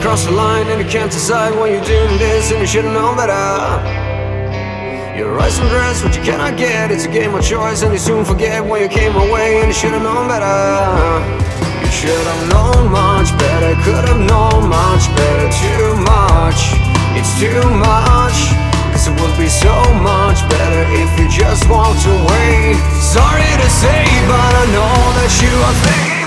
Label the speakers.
Speaker 1: Cross the line and you can't decide when you're doing this, and you should've known better. You're rising dress what you cannot get. It's a game of choice and you soon forget when you came away, and you should've known better. You should've known much better, could've known much better. Too much, it's too much. Cause it would be so much better if you just walked away. Sorry to say, but I know that you are thinking